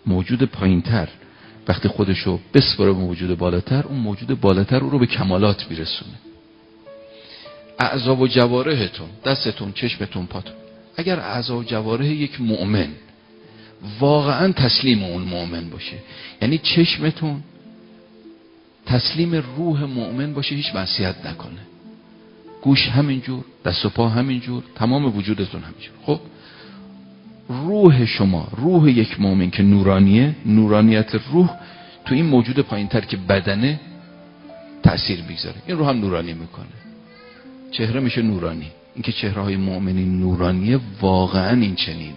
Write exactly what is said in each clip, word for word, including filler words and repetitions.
موجود پایینتر وقتی خودشو بسپره به موجود بالاتر، اون موجود بالاتر او رو به کمالات میرسونه. اعضا و جوارحتون، دستتون، چشمتون، پاتون، اگر اعضا و جوارح یک مؤمن واقعا تسلیم اون مؤمن باشه، یعنی چشمتون تسلیم روح مؤمن باشه، هیچ معصیت نکنه، گوش همینجور، دست و پا همینجور، تمام وجودتون همینجور. خب روح شما، روح یک مؤمن که نورانیه، نورانیت روح تو این موجود پایینتر که بدنه تأثیر میگذاره. این روح هم نورانی میکنه، چهره میشه نورانی. اینکه چهره های مؤمنین نورانیه، واقعا این چنینه.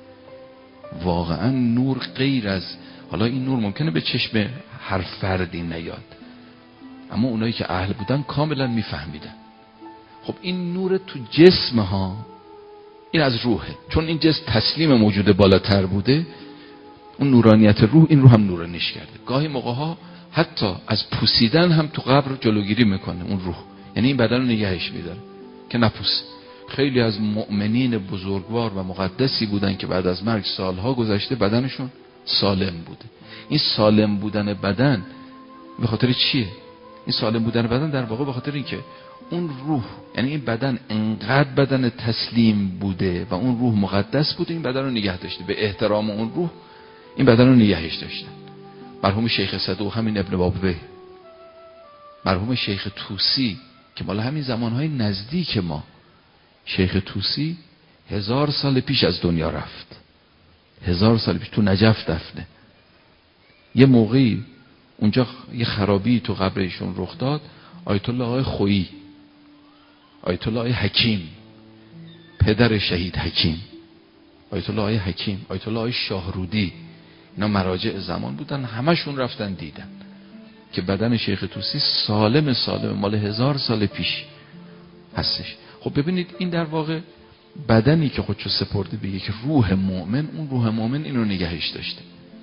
واقعا نور غیر از، حالا این نور ممکنه به چشم هر فردی نیاد، اما اونایی که اهل بودن کاملا میفهمیدن. خب این نور تو جسم ها، این از روحه، چون این جسم تسلیم موجود بالاتر بوده، اون نورانیت روح این رو هم نورانیش کرده. گاهی موقع ها حتی از پوسیدن هم تو قبر جلوگیری میکنه اون روح، یعنی این بدن رو نگهش میداره که نپوسه. خیلی از مؤمنین بزرگوار و مقدسی بودن که بعد از مرگ سالها گذشته بدنشون سالم بوده. این سالم بودن بدن به خاطر چیه؟ این سالم بودن بدن در واقع به خاطر این که اون روح، یعنی این بدن انقدر بدن تسلیم بوده و اون روح مقدس بوده، این بدن رو نگه داشته، به احترام اون روح این بدن رو نگهش داشتن. مرحوم شیخ صدوق، همین ابن بابوی، مرحوم شیخ طوسی که مال همین زمانهای نزدیک ما، شیخ طوسی هزار سال پیش از دنیا رفت، هزار سال پیش تو نجف دفنه. یه موقعی اونجا یه خرابی تو قبر ایشون رخ داد. آیت الله آقای خویی، آیت الله آقای حکیم، پدر شهید حکیم، آیت الله آقای حکیم، آیت الله آقای شاهرودی، اینا مراجع زمان بودن، همشون رفتن دیدن که بدن شیخ طوسی سالم سالم مال هزار سال پیش هستش. خب ببینید این در واقع بدنی که خودشو سپرده به یک روح مؤمن، اون روح مؤمن اینو نگهش داشته.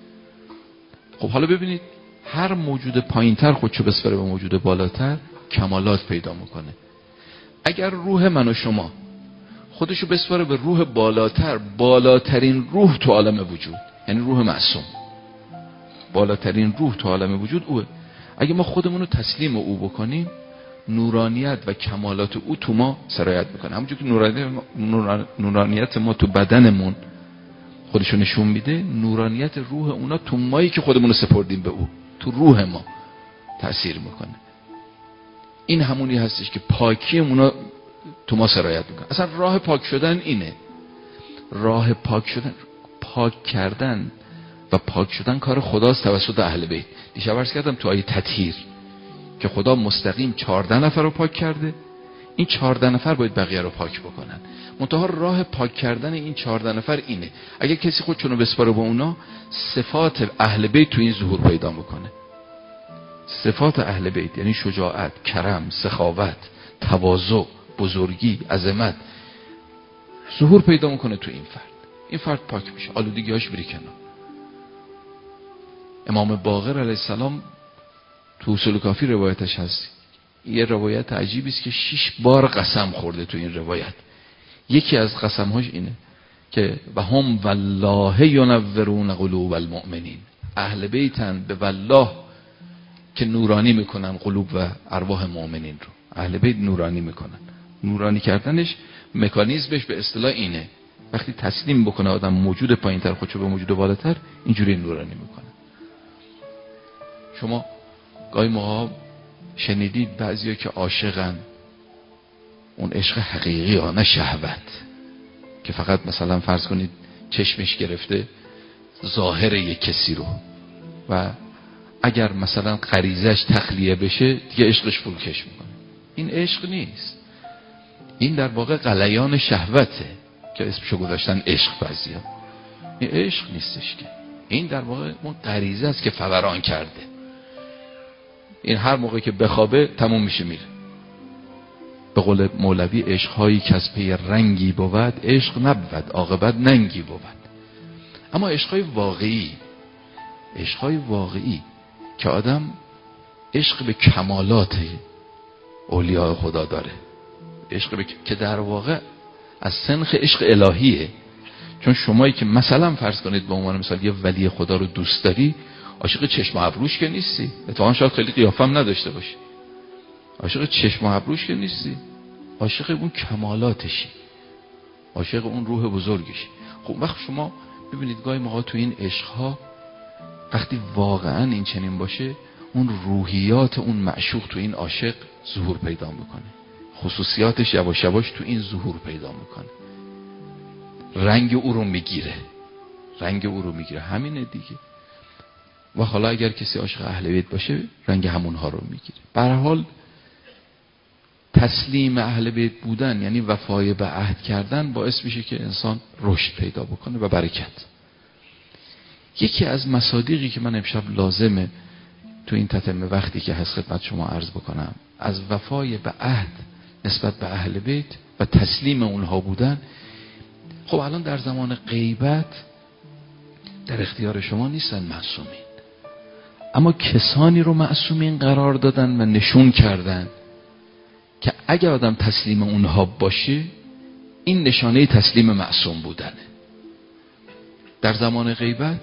خب حالا ببینید هر موجود پایینتر خودشو بسپره به موجود بالاتر، کمالات پیدا میکنه. اگر روح من و شما خودشو بسپره به روح بالاتر، بالاترین روح تو عالم وجود، یعنی روح معصوم، بالاترین روح تو عالم وجود اوه. اگه ما خودمون رو تسلیم او بکنیم، نورانیت و کمالات او تو ما سرایت میکنه. همونجور که نورانیت, نورانیت ما تو بدنمون خودشو نشون میده، نورانیت روح اونا تو مایی که خودمون رو سپردیم به او، تو روح ما تأثیر میکنه. این همونی هستش که پاکی اونا تو ما سرایت میکنه. اصلا راه پاک شدن اینه، راه پاک شدن، پاک کردن و پاک شدن کار خداست توسط اهل بیت. دیشب عرض کردم تو آیه تطهیر که خدا مستقیم چهارده نفر رو پاک کرده، این چهارده نفر باید بقیه رو پاک بکنن. منتها راه پاک کردن این چهارده نفر اینه، اگه کسی خودشون رو بسپاره به اونا، صفات اهل بیت تو این ظهور پیدا میکنه. صفات اهل بیت یعنی شجاعت، کرم، سخاوت، تواضع، بزرگی، عظمت ظهور پیدا میکنه تو این فرد. این فرد پاک میشه، آلودگی‌هاش میره کنار. امام باقر علیه السلام تو اصول کافی روایتش هست، یه روایت عجیبی است که شش بار قسم خورده تو این روایت. یکی از قسم‌هاش اینه که و هم والله ینورون قلوب المؤمنین، اهل بیتن به والله که نورانی میکنن قلوب و ارواح مؤمنین رو. اهل بیت نورانی میکنن. نورانی کردنش مکانیزمش به اصطلاح اینه، وقتی تسلیم بکنه آدم موجود پایینتر خودشو به موجود بالاتر، اینجوری نورانی میکنه. شما گاهی موقع شنیدید بعضیا که عاشقن، اون عشق حقیقی ها، نه شهوت، که فقط مثلا فرض کنید چشمش گرفته ظاهر یک کسی رو و اگر مثلا غریزش تخلیه بشه دیگه عشقش فروکش میکنه. این عشق نیست، این در واقع غلیان شهوته که اسمشو گذاشتن عشق بعضیا. این عشق نیستش که، این در واقع اون غریزه است که فوران کرده. این هر موقع که بخوابه تموم میشه میره. به قول مولوی عشقهایی که از پی رنگی بود، عشق نبود عاقبت ننگی بود. اما عشقهای واقعی، عشقهای واقعی که آدم عشق به کمالات اولیاء خدا داره، عشق به که در واقع از سنخ عشق الهیه. چون شمایی که مثلا فرض کنید به عنوان مثال یه ولی خدا رو دوست داری، عاشق چشم و ابروش که نیستی، اتفاقا شاید خیلی قیافه هم نداشته باشی، عاشق چشم و ابروش که نیستی، عاشق اون کمالاتشی، عاشق اون روح بزرگشی. خب وقت شما ببینید گاهی موقع تو این عشق‌ها وقتی واقعا این چنین باشه، اون روحیات اون معشوق تو این عاشق ظهور پیدا میکنه، خصوصیاتش یواش یواش تو این ظهور پیدا میکنه، رنگ او رو میگیره، رنگ او رو میگیره. همینه دیگه. و حالا اگر کسی عاشق اهل بیت باشه، رنگ همونها رو میگیره. به هر حال تسلیم اهل بیت بودن یعنی وفای به عهد کردن، باعث میشه که انسان رشد پیدا بکنه و برکت. یکی از مصادیقی که من امشب لازمه تو این تتمه وقتی که هست خدمت شما عرض بکنم از وفای به عهد نسبت به اهل بیت و تسلیم اونها بودن. خب الان در زمان غیبت در اختیار شما نیستن معصومین، اما کسانی رو معصومین قرار دادن و نشون کردن که اگر آدم تسلیم اونها باشه، این نشانه تسلیم معصوم بودنه. در زمان غیبت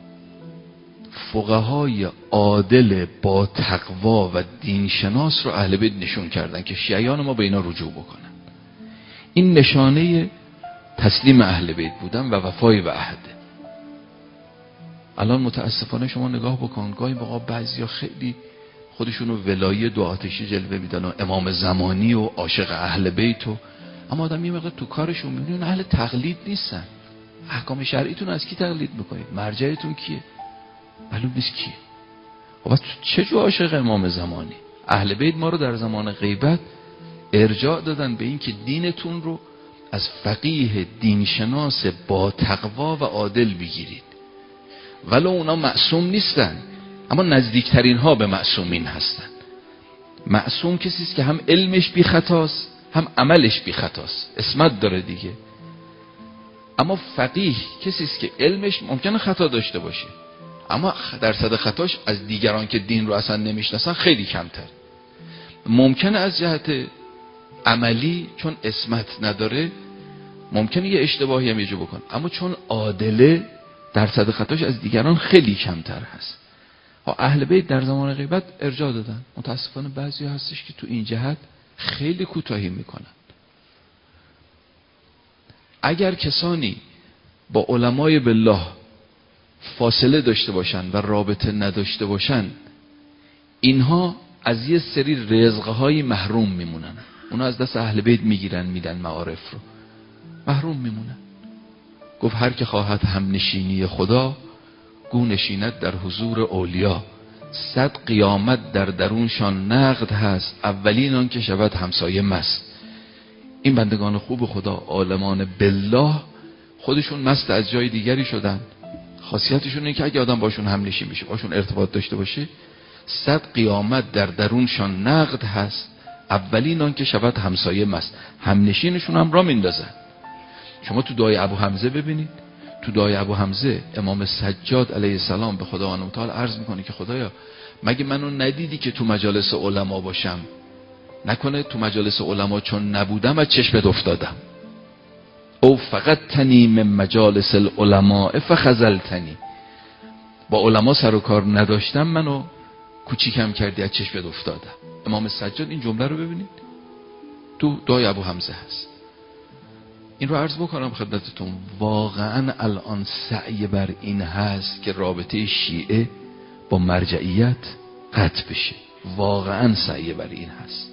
فقهای عادل با تقوا و دینشناس رو اهل بیت نشون کردن که شیعیان ما به اینا رجوع بکنن. این نشانه تسلیم اهل بیت بودن و وفای به عهده. الان متاسفانه شما نگاه بکن، گاهی موقع بعضیا خیلی خودشونو ولایی دو آتشی جلوه میدن و امام زمانی و عاشق اهل بیت و، اما آدم یه مقدار تو کارشون میبینه اهل تقلید نیستن. احکام شرعیتون از کی تقلید میکنید؟ مرجعتون کیه؟ معلوم نیست کیه. خب چه جو عاشق امام زمانی؟ اهل بیت ما رو در زمان غیبت ارجاع دادن به این که دینتون رو از فقیه دینشناس با تقوا و عادل بگیرید. ولو اونا معصوم نیستن، اما نزدیکترین ها به معصومین هستن. معصوم کسی است که هم علمش بی خطاست هم عملش بی خطاست، عصمت داره دیگه. اما فقیه کسی است که علمش ممکنه خطا داشته باشه، اما درصد خطاش از دیگران که دین رو اصلا نمیشناسن خیلی کمتر. ممکنه از جهت عملی چون عصمت نداره ممکنه یه اشتباهی هم یه بکنه، اما چون عادله درصد خطاش از دیگران خیلی کمتر هست. اهل بیت در زمان غیبت ارجاع دادن. متاسفانه بعضی هستش که تو این جهت خیلی کوتاهی میکنن. اگر کسانی با علمای بالله فاصله داشته باشن و رابطه نداشته باشن، اینها از یه سری رزقهای محروم میمونن. اونا از دست اهل بیت میگیرن میدن معارف رو، محروم میمونن. گفت هر که خواهد هم نشینی خدا، گو نشیند در حضور اولیا. صد قیامت در درونشان نقد هست، اولین آن که شود همسایه مست. این بندگان خوب خدا عالمان بالله خودشون مست از جای دیگری شدن. خاصیتشون اینه که اگه آدم باشون هم نشین بشه، باشون ارتباط داشته باشه، صد قیامت در درونشان نقد هست، اولین آن که شود همسایه مست. هم نشینشون هم را میندازن. شما تو دعای ابو حمزه ببینید، تو دعای ابو حمزه امام سجاد علیه السلام به خداوند متعال عرض میکنه که خدایا مگه منو ندیدی که تو مجالس علما باشم؟ نکنه تو مجالس علما چون نبودم و چشمت افتادم. او فقط تنی من مجالس العلماء فخذلتنی. با علما سر و کار نداشتم، منو کوچیکم کردی، از چشمت افتادم. امام سجاد این جمله رو ببینید تو دعای ابو حمزه هست. این رو عرض بکنم خدمتتون، واقعا الان سعی بر این هست که رابطه شیعه با مرجعیت قطع بشه. واقعا سعی بر این هست.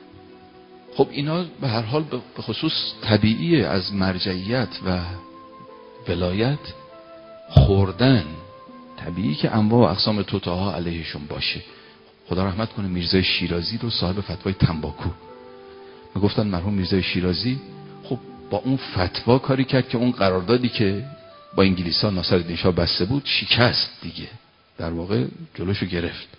خب اینا به هر حال به خصوص طبیعیه از مرجعیت و ولایت خوردن، طبیعی که انواع و اقسام توتاها علیهشون باشه. خدا رحمت کنه میرزای شیرازی رو، صاحب فتوای تنباکو، میگفتن مرحوم میرزای شیرازی خب با اون فتوا کاری کرد که اون قراردادی که با انگلیسا ناصرالدین شاه بسته بود شکست دیگه، در واقع جلوشو گرفت.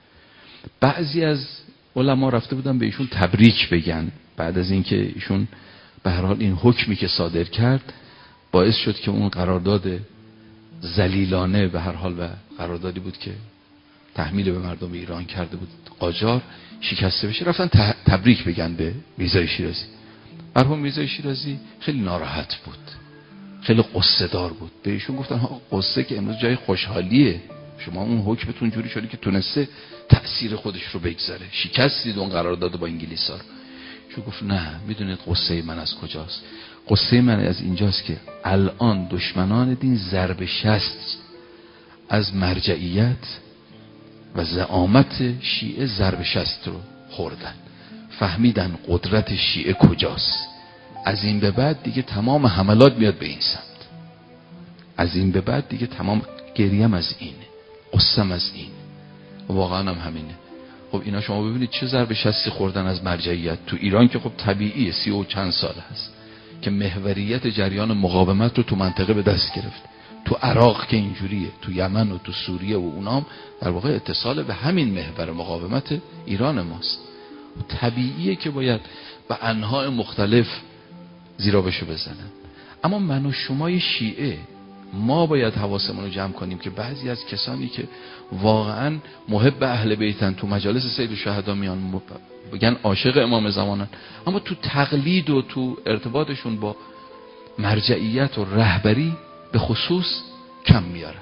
بعضی از علما رفته بودن به ایشون تبریک بگن بعد از اینکه ایشون به هر حال این حکمی که صادر کرد باعث شد که اون قرارداد ذلیلانه به هر حال و قراردادی بود که تحمیل به مردم ایران کرده بود قاجار شکسته بشه، رفتن تبریک بگن به میرزای شیرازی. مرحوم میرزای شیرازی خیلی ناراحت بود، خیلی قصه دار بود. به ایشون گفتن ها قصه که امروز جای خوشحالیه، شما اون حکمتون جوری شده که تونسته تأثیر خودش رو بگذاره، شکستید اون قرارداد با انگلیس‌ها رو. ایشون گفت نه، میدونید قصه من از کجاست؟ قصه من از اینجاست که الان دشمنان دین ضرب شست از مرجعیت و زعامت شیعه ضرب شست رو خوردن، فهمیدن قدرت شیعه کجاست. از این به بعد دیگه تمام حملات میاد به این سمت. از این به بعد دیگه تمام گریم از اینه، قصم از این، واقعا هم همینه. خب اینا شما ببینید چه ضرب شستی خوردن از مرجعیت. تو ایران که خب طبیعیه، سی و چند سال هست که محوریت جریان مقاومت رو تو منطقه به دست گرفت. تو عراق که اینجوریه، تو یمن و تو سوریه و اونام در واقع اتصال به همین محور مقاومت ایران ماست. طبیعیه که باید به انواع مختلف زیرا بشو بزنن. اما من و شمای شیعه ما باید حواسمون رو جمع کنیم که بعضی از کسانی که واقعا محب اهل بیتن تو مجالس سید الشهدا میان بگن عاشق امام زمانن، اما تو تقلید و تو ارتباطشون با مرجعیت و رهبری به خصوص کم میارن.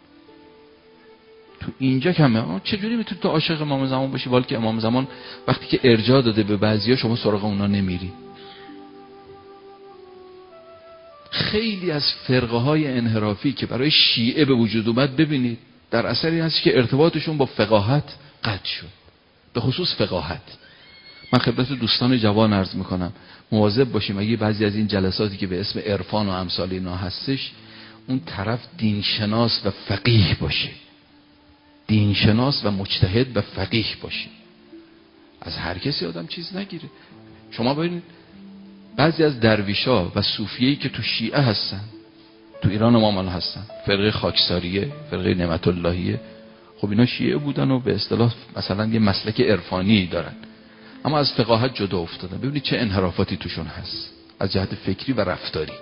تو اینجا کم میارن. چجوری میتونی تو عاشق امام زمان باشی ولی که امام زمان وقتی که ارجاع داده به بعضیا شما سراغ اونا نمیری؟ خیلی از فرقه های انحرافی که برای شیعه به وجود اومد ببینید در اثری هست که ارتباطشون با فقاهت قطع شد، به خصوص فقاهت. من خدمت دوستان جوان عرض میکنم مواظب باشیم اگه بعضی از این جلساتی که به اسم عرفان و امثال اینا هستش اون طرف دینشناس و فقیه باشه، دینشناس و مجتهد و فقیه باشه، از هر کسی آدم چیز نگیره. شما ببینید بعضی از درویشا و صوفیایی که تو شیعه هستن، تو ایران ما مال هستن، فرقه خاکساریه، فرقه نعمت اللهیه، خب اینا شیعه بودن و به اصطلاح مثلا یه مسلک عرفانی دارن اما از فقاهت جدا افتادن. ببینید چه انحرافاتی توشون هست از جهت فکری و رفتاری.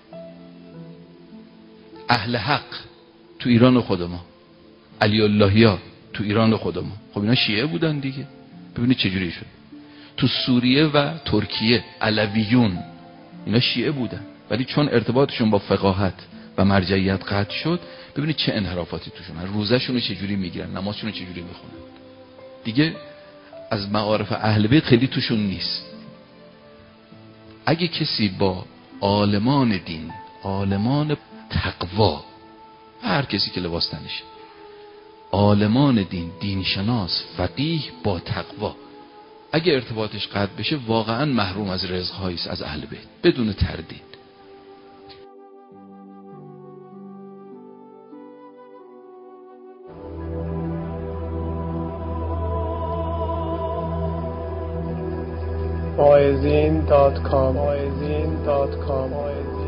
اهل حق تو ایران خود ما، علی اللهیا تو ایران خود ما، خب اینا شیعه بودن دیگه. ببینید چجوری شد. تو سوریه و ترکیه علویون اینا شیعه بودن ولی چون ارتباطشون با فقاهت و مرجعیت قطع شد ببینید چه انحرافاتی توشون هست. روزهشون رو چجوری میگیرن، نمازشون رو چجوری میخونن. دیگه از معارف اهل بیت خیلی توشون نیست. اگه کسی با عالمان دین، عالمان تقوا، هر کسی که لباس تنشه، عالمان دین، دینشناس، فقیه با تقوا، اگه ارتباطش قطع بشه واقعا محروم از رزق‌هایی است از اهل بیت بدون تردید. واعظین دات کام